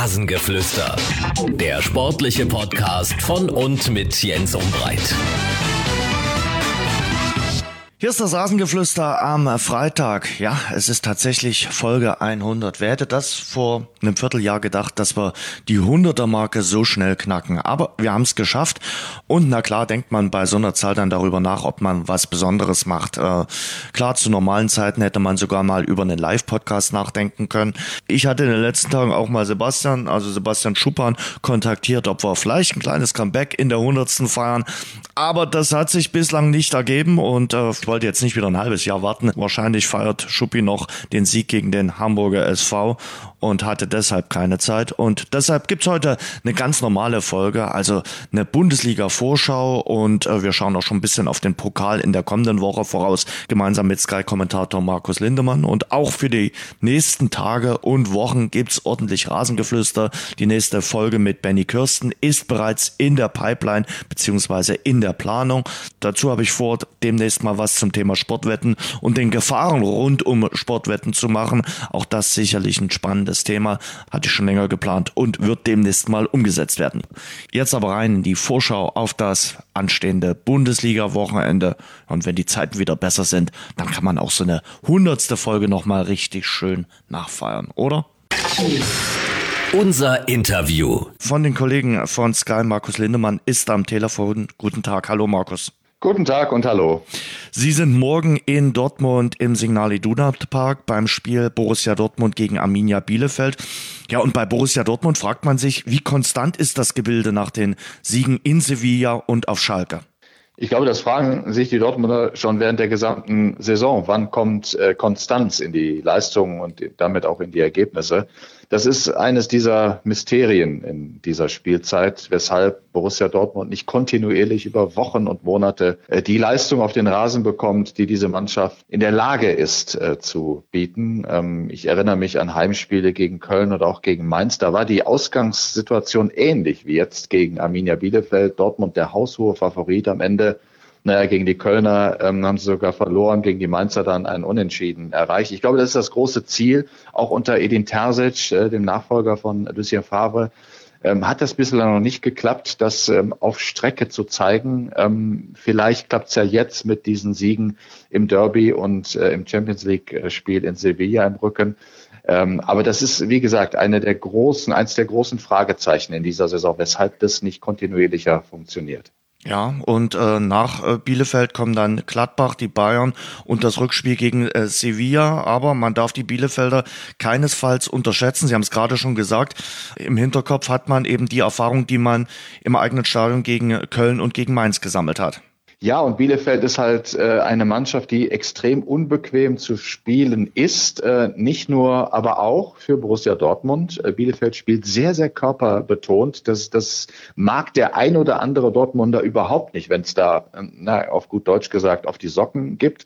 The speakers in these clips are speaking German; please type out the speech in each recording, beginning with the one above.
Rasengeflüster. Der sportliche Podcast von und mit Jens Umbreit. Hier ist das Rasengeflüster am Freitag. Ja, es ist tatsächlich Folge 100. Wer hätte das vor einem Vierteljahr gedacht, dass wir die 100er-Marke so schnell knacken? Aber wir haben es geschafft. Und na klar, denkt man bei so einer Zahl dann darüber nach, ob man was Besonderes macht. Klar, zu normalen Zeiten hätte man sogar mal über einen Live-Podcast nachdenken können. Ich hatte in den letzten Tagen auch mal Sebastian Schuppan kontaktiert, ob wir vielleicht ein kleines Comeback in der 100. feiern. Aber das hat sich bislang nicht ergeben und ich wollte jetzt nicht wieder ein halbes Jahr warten. Wahrscheinlich feiert Schuppi noch den Sieg gegen den Hamburger SV und hatte deshalb keine Zeit. Und deshalb gibt's heute eine ganz normale Folge, also eine Bundesliga-Vorschau und wir schauen auch schon ein bisschen auf den Pokal in der kommenden Woche voraus, gemeinsam mit Sky-Kommentator Markus Lindemann. Und auch für die nächsten Tage und Wochen gibt's ordentlich Rasengeflüster. Die nächste Folge mit Benny Kirsten ist bereits in der Pipeline beziehungsweise in der Planung. Dazu habe ich vor, demnächst mal was zum Thema Sportwetten und den Gefahren rund um Sportwetten zu machen. Auch das sicherlich ein spannendes Thema, hatte ich schon länger geplant und wird demnächst mal umgesetzt werden. Jetzt aber rein in die Vorschau auf das anstehende Bundesliga-Wochenende. Und wenn die Zeiten wieder besser sind, dann kann man auch so eine 100. Folge nochmal richtig schön nachfeiern, oder? Unser Interview. Von den Kollegen von Sky, Markus Lindemann, ist am Telefon. Guten Tag, hallo Markus. Guten Tag und hallo. Sie sind morgen in Dortmund im Signal Iduna Park beim Spiel Borussia Dortmund gegen Arminia Bielefeld. Ja, und bei Borussia Dortmund fragt man sich, wie konstant ist das Gebilde nach den Siegen in Sevilla und auf Schalke? Ich glaube, das fragen sich die Dortmunder schon während der gesamten Saison. Wann kommt Konstanz in die Leistungen und damit auch in die Ergebnisse? Das ist eines dieser Mysterien in dieser Spielzeit, weshalb Borussia Dortmund nicht kontinuierlich über Wochen und Monate die Leistung auf den Rasen bekommt, die diese Mannschaft in der Lage ist zu bieten. Ich erinnere mich an Heimspiele gegen Köln oder auch gegen Mainz. Da war die Ausgangssituation ähnlich wie jetzt gegen Arminia Bielefeld. Dortmund der haushohe Favorit am Ende. Gegen die Kölner haben sie sogar verloren, gegen die Mainzer dann ein Unentschieden erreicht. Ich glaube, das ist das große Ziel, auch unter Edin Terzic, dem Nachfolger von Lucien Favre, hat das bislang noch nicht geklappt, das auf Strecke zu zeigen. Vielleicht klappt es ja jetzt mit diesen Siegen im Derby und im Champions League-Spiel in Sevilla im Rücken. Aber das ist, wie gesagt, eins der großen Fragezeichen in dieser Saison, weshalb das nicht kontinuierlicher funktioniert. Ja, und nach Bielefeld kommen dann Gladbach, die Bayern und das Rückspiel gegen Sevilla. Aber man darf die Bielefelder keinesfalls unterschätzen. Sie haben es gerade schon gesagt. Im Hinterkopf hat man eben die Erfahrung, die man im eigenen Stadion gegen Köln und gegen Mainz gesammelt hat. Ja, und Bielefeld ist halt eine Mannschaft, die extrem unbequem zu spielen ist. Nicht nur, aber auch für Borussia Dortmund. Bielefeld spielt sehr, sehr körperbetont. Das mag der ein oder andere Dortmunder überhaupt nicht, wenn es da, auf gut Deutsch gesagt, auf die Socken gibt.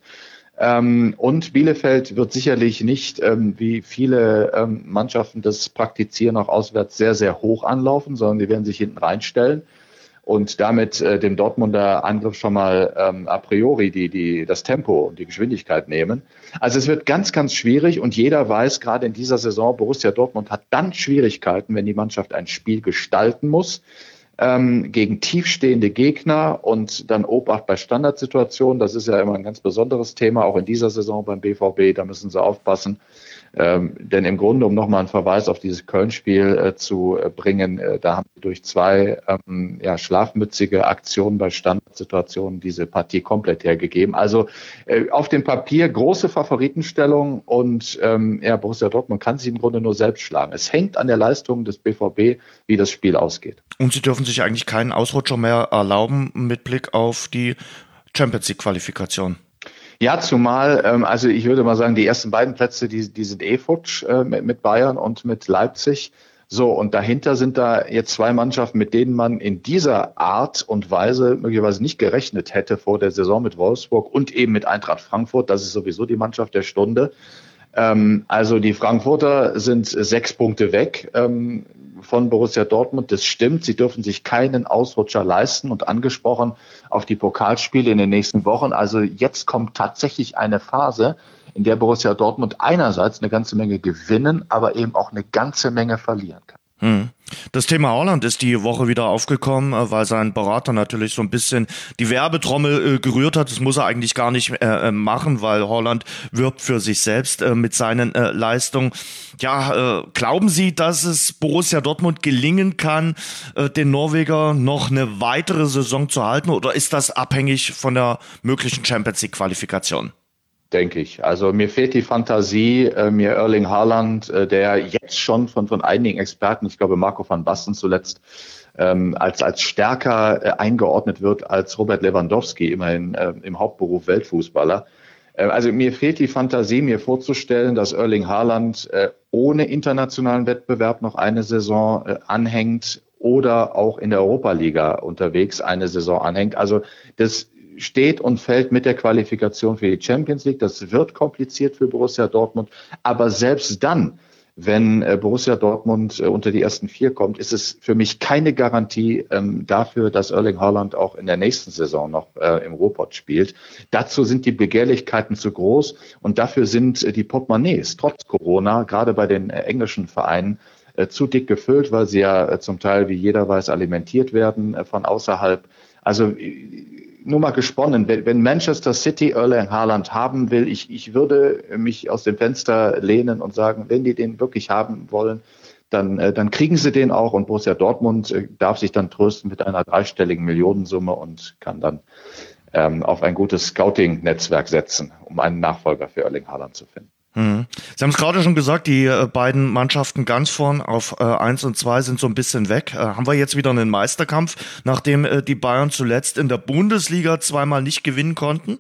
Und Bielefeld wird sicherlich nicht, wie viele Mannschaften das praktizieren, auch auswärts sehr, sehr hoch anlaufen, sondern die werden sich hinten reinstellen und damit dem Dortmunder Angriff schon mal a priori das Tempo und die Geschwindigkeit nehmen. Also es wird ganz, ganz schwierig und jeder weiß, gerade in dieser Saison, Borussia Dortmund hat dann Schwierigkeiten, wenn die Mannschaft ein Spiel gestalten muss, gegen tiefstehende Gegner und dann Obacht bei Standardsituationen. Das ist ja immer ein ganz besonderes Thema, auch in dieser Saison beim BVB, da müssen sie aufpassen. Denn im Grunde, um nochmal einen Verweis auf dieses Köln-Spiel zu bringen, da haben wir durch zwei schlafmützige Aktionen bei Standardsituationen diese Partie komplett hergegeben. Also auf dem Papier große Favoritenstellung und Borussia Dortmund kann sich im Grunde nur selbst schlagen. Es hängt an der Leistung des BVB, wie das Spiel ausgeht. Und sie dürfen sich eigentlich keinen Ausrutscher mehr erlauben mit Blick auf die Champions-League-Qualifikation. Ja, zumal, also ich würde mal sagen, die ersten beiden Plätze, die sind futsch mit Bayern und mit Leipzig. So, und dahinter sind da jetzt zwei Mannschaften, mit denen man in dieser Art und Weise möglicherweise nicht gerechnet hätte vor der Saison, mit Wolfsburg und eben mit Eintracht Frankfurt. Das ist sowieso die Mannschaft der Stunde. Also die Frankfurter sind 6 Punkte weg von Borussia Dortmund. Das stimmt, sie dürfen sich keinen Ausrutscher leisten und angesprochen auf die Pokalspiele in den nächsten Wochen. Also jetzt kommt tatsächlich eine Phase, in der Borussia Dortmund einerseits eine ganze Menge gewinnen, aber eben auch eine ganze Menge verlieren kann. Das Thema Haaland ist die Woche wieder aufgekommen, weil sein Berater natürlich so ein bisschen die Werbetrommel gerührt hat. Das muss er eigentlich gar nicht machen, weil Haaland wirbt für sich selbst mit seinen Leistungen. Ja, glauben Sie, dass es Borussia Dortmund gelingen kann, den Norweger noch eine weitere Saison zu halten, oder ist das abhängig von der möglichen Champions-League-Qualifikation? Denke ich. Also mir fehlt die Fantasie, mir Erling Haaland, der jetzt schon von einigen Experten, ich glaube Marco van Basten zuletzt, als stärker eingeordnet wird als Robert Lewandowski, immerhin im Hauptberuf Weltfußballer. Also mir fehlt die Fantasie, mir vorzustellen, dass Erling Haaland ohne internationalen Wettbewerb noch eine Saison anhängt oder auch in der Europa-Liga unterwegs eine Saison anhängt. Also das steht und fällt mit der Qualifikation für die Champions League. Das wird kompliziert für Borussia Dortmund. Aber selbst dann, wenn Borussia Dortmund unter die ersten 4 kommt, ist es für mich keine Garantie dafür, dass Erling Haaland auch in der nächsten Saison noch im Ruhrpott spielt. Dazu sind die Begehrlichkeiten zu groß und dafür sind die Portemonnaies trotz Corona, gerade bei den englischen Vereinen, zu dick gefüllt, weil sie ja zum Teil, wie jeder weiß, alimentiert werden von außerhalb. Also nur mal gesponnen, wenn Manchester City Erling Haaland haben will, ich würde mich aus dem Fenster lehnen und sagen, wenn die den wirklich haben wollen, dann kriegen sie den auch, und Borussia Dortmund darf sich dann trösten mit einer 3-stelligen Millionensumme und kann dann auf ein gutes Scouting-Netzwerk setzen, um einen Nachfolger für Erling Haaland zu finden. Sie haben es gerade schon gesagt, die beiden Mannschaften ganz vorn auf 1 und 2 sind so ein bisschen weg. Haben wir jetzt wieder einen Meisterkampf, nachdem die Bayern zuletzt in der Bundesliga zweimal nicht gewinnen konnten?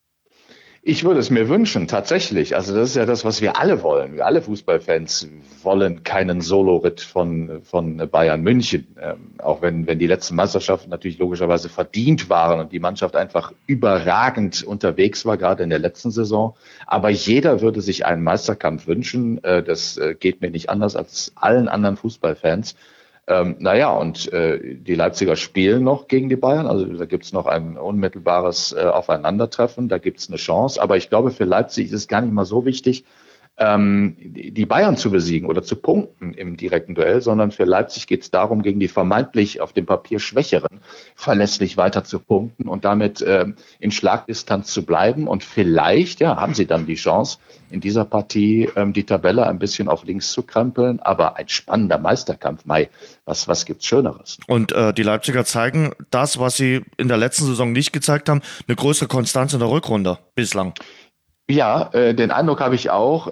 Ich würde es mir wünschen, tatsächlich. Also das ist ja das, was wir alle wollen. Wir alle Fußballfans wollen keinen Soloritt von Bayern München. Auch wenn die letzten Meisterschaften natürlich logischerweise verdient waren und die Mannschaft einfach überragend unterwegs war, gerade in der letzten Saison. Aber jeder würde sich einen Meisterkampf wünschen. Das geht mir nicht anders als allen anderen Fußballfans. Die Leipziger spielen noch gegen die Bayern, also da gibt's noch ein unmittelbares Aufeinandertreffen, da gibt's eine Chance, aber ich glaube, für Leipzig ist es gar nicht mal so wichtig, die Bayern zu besiegen oder zu punkten im direkten Duell, sondern für Leipzig geht es darum, gegen die vermeintlich auf dem Papier Schwächeren verlässlich weiter zu punkten und damit in Schlagdistanz zu bleiben. Und vielleicht haben sie dann die Chance, in dieser Partie die Tabelle ein bisschen auf links zu krempeln. Aber ein spannender Meisterkampf, Mai, was gibt's Schöneres? Und die Leipziger zeigen das, was sie in der letzten Saison nicht gezeigt haben, eine größere Konstanz in der Rückrunde bislang. Ja, den Eindruck habe ich auch.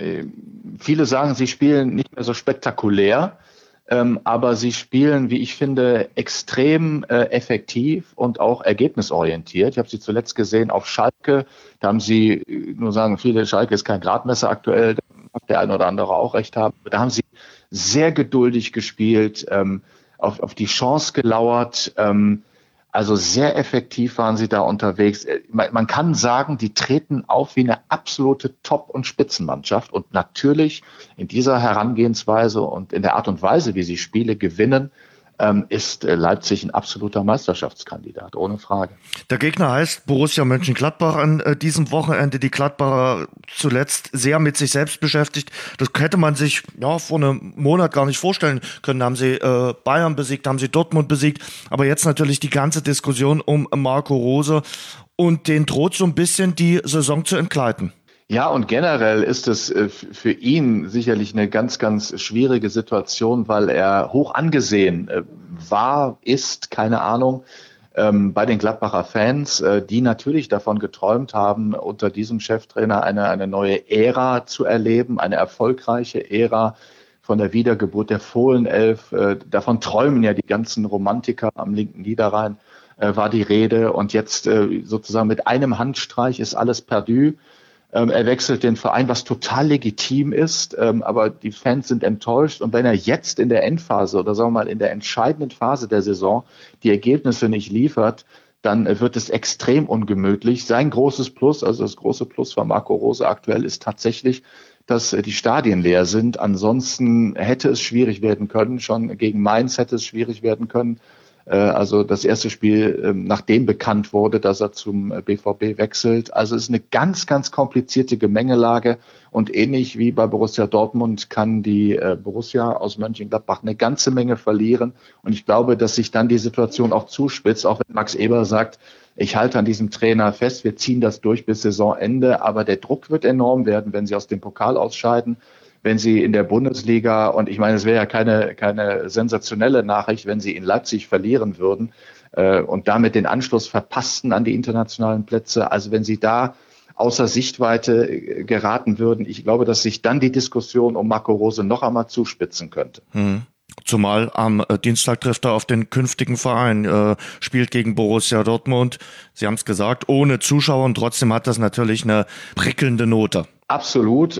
Viele sagen, sie spielen nicht mehr so spektakulär, aber sie spielen, wie ich finde, extrem effektiv und auch ergebnisorientiert. Ich habe sie zuletzt gesehen auf Schalke. Da haben sie, nur sagen viele, Schalke ist kein Gradmesser aktuell, da mag der eine oder andere auch recht haben. Da haben sie sehr geduldig gespielt, auf die Chance gelauert. Also sehr effektiv waren sie da unterwegs. Man kann sagen, die treten auf wie eine absolute Top- und Spitzenmannschaft. Und natürlich in dieser Herangehensweise und in der Art und Weise, wie sie Spiele gewinnen, ist Leipzig ein absoluter Meisterschaftskandidat, ohne Frage. Der Gegner heißt Borussia Mönchengladbach an diesem Wochenende. Die Gladbacher zuletzt sehr mit sich selbst beschäftigt. Das hätte man sich vor einem Monat gar nicht vorstellen können. Haben sie Bayern besiegt, haben sie Dortmund besiegt. Aber jetzt natürlich die ganze Diskussion um Marco Rose. Und den droht so ein bisschen die Saison zu entgleiten. Ja, und generell ist es für ihn sicherlich eine ganz, ganz schwierige Situation, weil er hoch angesehen ist, keine Ahnung, bei den Gladbacher Fans, die natürlich davon geträumt haben, unter diesem Cheftrainer eine neue Ära zu erleben, eine erfolgreiche Ära von der Wiedergeburt der Fohlenelf. Davon träumen ja die ganzen Romantiker am linken Niederrhein, war die Rede. Und jetzt sozusagen mit einem Handstreich ist alles perdu. Er wechselt den Verein, was total legitim ist, aber die Fans sind enttäuscht. Und wenn er jetzt in der Endphase oder sagen wir mal in der entscheidenden Phase der Saison die Ergebnisse nicht liefert, dann wird es extrem ungemütlich. Sein großes Plus, also das große Plus von Marco Rose aktuell, ist tatsächlich, dass die Stadien leer sind. Ansonsten hätte es schwierig werden können. Schon gegen Mainz hätte es schwierig werden können. Also das erste Spiel, nachdem bekannt wurde, dass er zum BVB wechselt. Also es ist eine ganz, ganz komplizierte Gemengelage. Und ähnlich wie bei Borussia Dortmund kann die Borussia aus Mönchengladbach eine ganze Menge verlieren. Und ich glaube, dass sich dann die Situation auch zuspitzt, auch wenn Max Eberl sagt, ich halte an diesem Trainer fest, wir ziehen das durch bis Saisonende. Aber der Druck wird enorm werden, wenn sie aus dem Pokal ausscheiden. Wenn sie in der Bundesliga, und ich meine, es wäre ja keine sensationelle Nachricht, wenn sie in Leipzig verlieren würden und damit den Anschluss verpassten an die internationalen Plätze. Also wenn sie da außer Sichtweite geraten würden, ich glaube, dass sich dann die Diskussion um Marco Rose noch einmal zuspitzen könnte. Zumal am Dienstag trifft er auf den künftigen Verein, spielt gegen Borussia Dortmund. Sie haben es gesagt, ohne Zuschauer, und trotzdem hat das natürlich eine prickelnde Note. Absolut.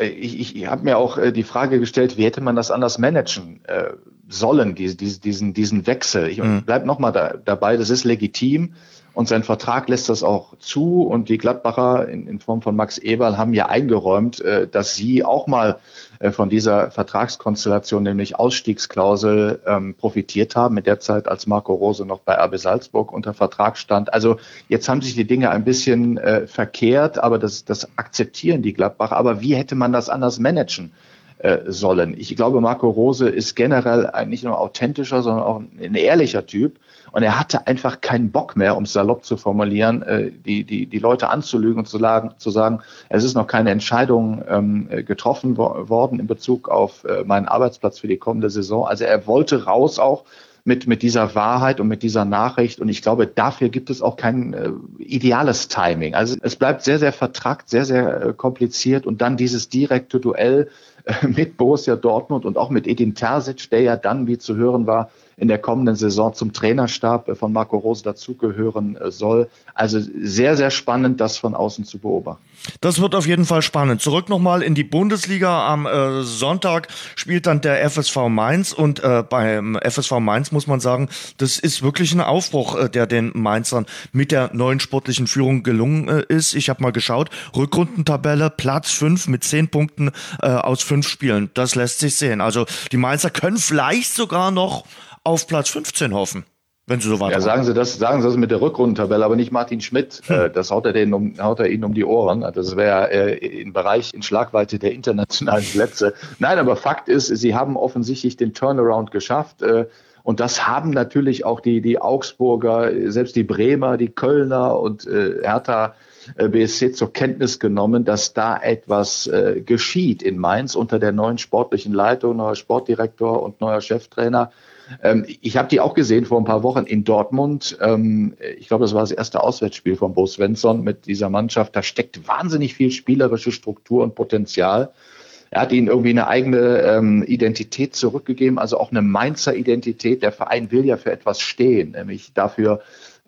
Ich habe mir auch die Frage gestellt, wie hätte man das anders managen sollen, diesen Wechsel. Ich bleib nochmal dabei, das ist legitim. Und sein Vertrag lässt das auch zu. Und die Gladbacher in Form von Max Eberl haben ja eingeräumt, dass sie auch mal von dieser Vertragskonstellation, nämlich Ausstiegsklausel, profitiert haben. In der Zeit, als Marco Rose noch bei RB Salzburg unter Vertrag stand. Also jetzt haben sich die Dinge ein bisschen verkehrt, aber das akzeptieren die Gladbacher. Aber wie hätte man das anders managen sollen? Ich glaube, Marco Rose ist generell nicht nur authentischer, sondern auch ein ehrlicher Typ. Und er hatte einfach keinen Bock mehr, um es salopp zu formulieren, die Leute anzulügen und zu sagen, es ist noch keine Entscheidung getroffen worden in Bezug auf meinen Arbeitsplatz für die kommende Saison. Also er wollte raus auch mit dieser Wahrheit und mit dieser Nachricht. Und ich glaube, dafür gibt es auch kein ideales Timing. Also es bleibt sehr, sehr vertrackt, sehr, sehr kompliziert. Und dann dieses direkte Duell mit Borussia Dortmund und auch mit Edin Terzic, der ja dann, wie zu hören war, in der kommenden Saison zum Trainerstab von Marco Rose dazugehören soll. Also sehr, sehr spannend, das von außen zu beobachten. Das wird auf jeden Fall spannend. Zurück nochmal in die Bundesliga. Am Sonntag spielt dann der FSV Mainz, und beim FSV Mainz muss man sagen, das ist wirklich ein Aufbruch, der den Mainzern mit der neuen sportlichen Führung gelungen ist. Ich habe mal geschaut, Rückrundentabelle, Platz 5 mit 10 Punkten aus 5 Spielen. Das lässt sich sehen. Also die Mainzer können vielleicht sogar noch auf Platz 15 hoffen, wenn sie so weitermachen. Ja, sagen Sie das mit der Rückrundentabelle, aber nicht Martin Schmidt. Das haut er ihnen um die Ohren. Das wäre im Bereich in Schlagweite der internationalen Plätze. Nein, aber Fakt ist, sie haben offensichtlich den Turnaround geschafft. Und das haben natürlich auch die Augsburger, selbst die Bremer, die Kölner und Hertha BSC zur Kenntnis genommen, dass da etwas geschieht in Mainz unter der neuen sportlichen Leitung, neuer Sportdirektor und neuer Cheftrainer. Ich habe die auch gesehen vor ein paar Wochen in Dortmund. Ich glaube, das war das erste Auswärtsspiel von Bo Svensson mit dieser Mannschaft. Da steckt wahnsinnig viel spielerische Struktur und Potenzial. Er hat ihnen irgendwie eine eigene Identität zurückgegeben, also auch eine Mainzer Identität. Der Verein will ja für etwas stehen, nämlich dafür,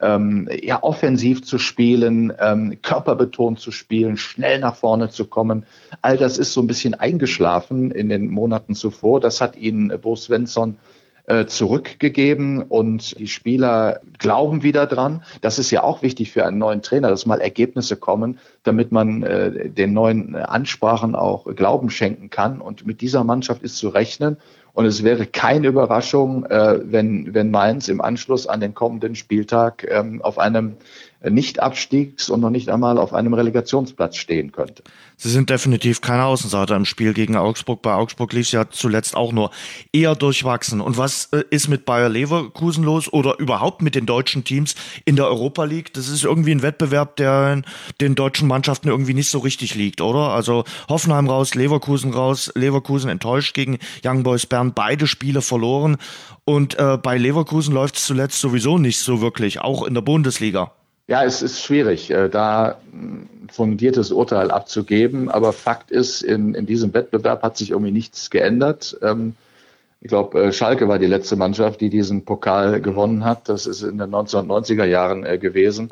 offensiv zu spielen, körperbetont zu spielen, schnell nach vorne zu kommen. All das ist so ein bisschen eingeschlafen in den Monaten zuvor. Das hat ihnen Bo Svensson zurückgegeben, und die Spieler glauben wieder dran. Das ist ja auch wichtig für einen neuen Trainer, dass mal Ergebnisse kommen, damit man den neuen Ansprachen auch Glauben schenken kann. Und mit dieser Mannschaft ist zu rechnen. Und es wäre keine Überraschung, wenn Mainz im Anschluss an den kommenden Spieltag auf einem Nicht-Abstiegs- und noch nicht einmal auf einem Relegationsplatz stehen könnte. Sie sind definitiv keine Außenseiter im Spiel gegen Augsburg. Bei Augsburg lief es ja zuletzt auch nur eher durchwachsen. Und was ist mit Bayer Leverkusen los oder überhaupt mit den deutschen Teams in der Europa League? Das ist irgendwie ein Wettbewerb, der den deutschen Mannschaften irgendwie nicht so richtig liegt, oder? Also Hoffenheim raus, Leverkusen enttäuscht gegen Young Boys Bern, beide Spiele verloren. Und bei Leverkusen läuft es zuletzt sowieso nicht so wirklich, auch in der Bundesliga. Ja, es ist schwierig, da ein fundiertes Urteil abzugeben. Aber Fakt ist, in diesem Wettbewerb hat sich irgendwie nichts geändert. Ich glaube, Schalke war die letzte Mannschaft, die diesen Pokal gewonnen hat. Das ist in den 1990er Jahren gewesen.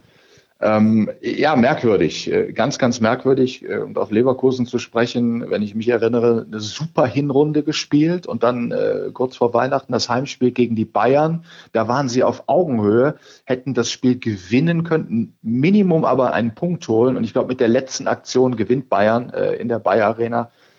Merkwürdig, ganz, ganz merkwürdig. Und auf Leverkusen zu sprechen, wenn ich mich erinnere, eine super Hinrunde gespielt und dann kurz vor Weihnachten das Heimspiel gegen die Bayern. Da waren sie auf Augenhöhe, hätten das Spiel gewinnen können, Minimum aber einen Punkt holen. Und ich glaube, mit der letzten Aktion gewinnt Bayern in der Bayer Arena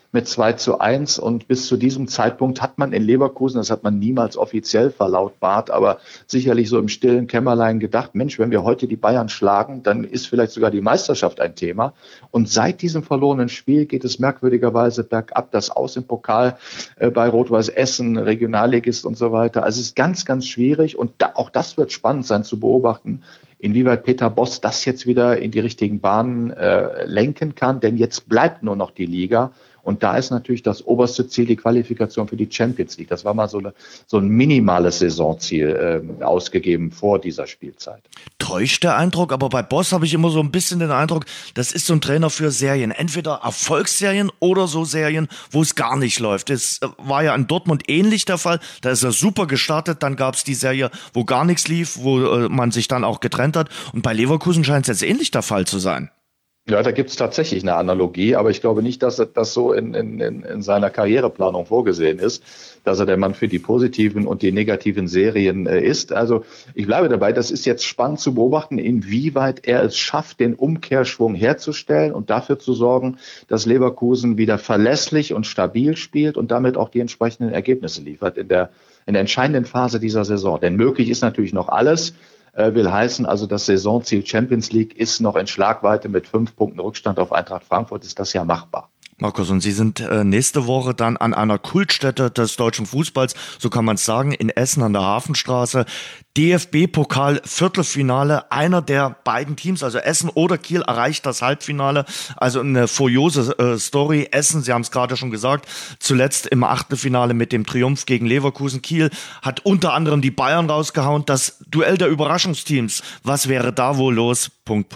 mit 2:1 und bis zu diesem Zeitpunkt hat man in Leverkusen, das hat man niemals offiziell verlautbart, aber sicherlich so im stillen Kämmerlein gedacht, Mensch, wenn wir heute die Bayern schlagen, dann ist vielleicht sogar die Meisterschaft ein Thema. Und seit diesem verlorenen Spiel geht es merkwürdigerweise bergab, das Aus im Pokal bei Rot-Weiß Essen, Regionalligist und so weiter. Also es ist ganz, ganz schwierig und auch das wird spannend sein zu beobachten, inwieweit Peter Bosz das jetzt wieder in die richtigen Bahnen lenken kann, denn jetzt bleibt nur noch die Liga. Und da ist natürlich das oberste Ziel die Qualifikation für die Champions League. Das war mal so ein minimales Saisonziel ausgegeben vor dieser Spielzeit. Täuscht der Eindruck, aber bei Bosz habe ich immer so ein bisschen den Eindruck, das ist so ein Trainer für Serien. Entweder Erfolgsserien oder so Serien, wo es gar nicht läuft. Es war ja in Dortmund ähnlich der Fall. Da ist er super gestartet, dann gab es die Serie, wo gar nichts lief, wo man sich dann auch getrennt hat. Und bei Leverkusen scheint es jetzt ähnlich der Fall zu sein. Ja, da gibt es tatsächlich eine Analogie, aber ich glaube nicht, dass das so in seiner Karriereplanung vorgesehen ist, dass er der Mann für die positiven und die negativen Serien ist. Also ich bleibe dabei, das ist jetzt spannend zu beobachten, inwieweit er es schafft, den Umkehrschwung herzustellen und dafür zu sorgen, dass Leverkusen wieder verlässlich und stabil spielt und damit auch die entsprechenden Ergebnisse liefert in der entscheidenden Phase dieser Saison. Denn möglich ist natürlich noch alles. Will heißen, also das Saisonziel Champions League ist noch in Schlagweite mit 5 Punkten Rückstand auf Eintracht Frankfurt, ist das ja machbar. Markus, und Sie sind nächste Woche dann an einer Kultstätte des deutschen Fußballs, so kann man es sagen, in Essen an der Hafenstraße. DFB-Pokal Viertelfinale, einer der beiden Teams, also Essen oder Kiel, erreicht das Halbfinale. Also eine furiose Story. Essen, Sie haben es gerade schon gesagt, zuletzt im Achtelfinale mit dem Triumph gegen Leverkusen. Kiel hat unter anderem die Bayern rausgehauen. Das Duell der Überraschungsteams. Was wäre da wohl los? ...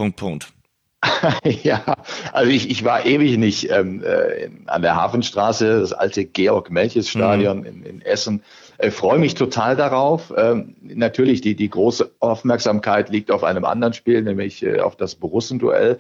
Ja, also ich war ewig nicht an der Hafenstraße, das alte Georg-Melches-Stadion in Essen. Freue mich total darauf. Natürlich, die große Aufmerksamkeit liegt auf einem anderen Spiel, nämlich auf das Borussen-Duell.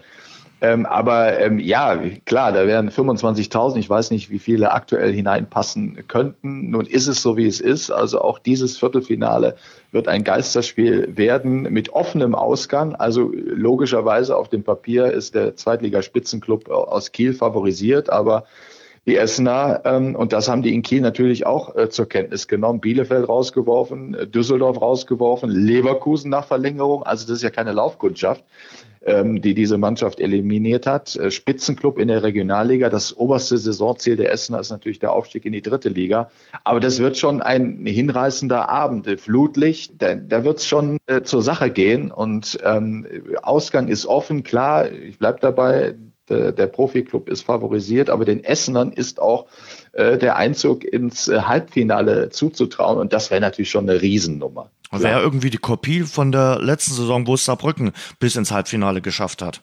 Aber ja, klar, da wären 25.000, ich weiß nicht, wie viele aktuell hineinpassen könnten. Nun ist es so, wie es ist. Also auch dieses Viertelfinale wird ein Geisterspiel werden mit offenem Ausgang. Also logischerweise auf dem Papier ist der Zweitligaspitzenclub aus Kiel favorisiert, aber die Essener, und das haben die in Kiel natürlich auch zur Kenntnis genommen, Bielefeld rausgeworfen, Düsseldorf rausgeworfen, Leverkusen nach Verlängerung. Also das ist ja keine Laufkundschaft, die diese Mannschaft eliminiert hat. Spitzenclub in der Regionalliga. Das oberste Saisonziel der Essener ist natürlich der Aufstieg in die 3. Liga. Aber das wird schon ein hinreißender Abend. Flutlicht, da wird es schon zur Sache gehen. Und Ausgang ist offen, klar, ich bleib dabei. Der Profiklub ist favorisiert, aber den Essenern ist auch der Einzug ins Halbfinale zuzutrauen. Und das wäre natürlich schon eine Riesennummer. Wäre irgendwie die Kopie von der letzten Saison, wo es Saarbrücken bis ins Halbfinale geschafft hat.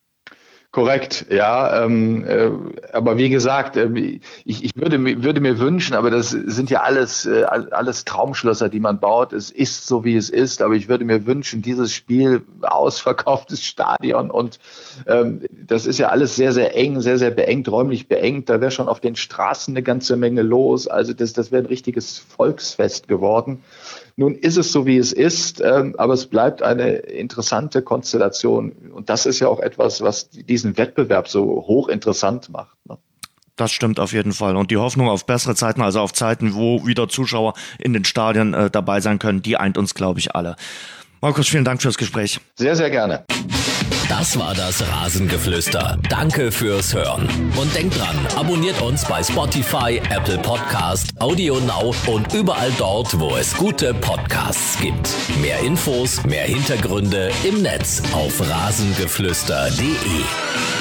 Korrekt, ja, aber wie gesagt, ich würde mir wünschen, aber das sind ja alles Traumschlösser, die man baut. Es ist so, wie es ist, aber ich würde mir wünschen, dieses Spiel, ausverkauftes Stadion und das ist ja alles sehr, sehr eng, sehr, sehr beengt, räumlich beengt. Da wäre schon auf den Straßen eine ganze Menge los. Also das wäre ein richtiges Volksfest geworden. Nun ist es so, wie es ist, aber es bleibt eine interessante Konstellation. Und das ist ja auch etwas, was diesen Wettbewerb so hochinteressant macht, ne? Das stimmt auf jeden Fall. Und die Hoffnung auf bessere Zeiten, also auf Zeiten, wo wieder Zuschauer in den Stadien dabei sein können, die eint uns, glaube ich, alle. Markus, vielen Dank fürs Gespräch. Sehr, sehr gerne. Das war das Rasengeflüster. Danke fürs Hören. Und denkt dran, abonniert uns bei Spotify, Apple Podcast, Audio Now und überall dort, wo es gute Podcasts gibt. Mehr Infos, mehr Hintergründe im Netz auf rasengeflüster.de.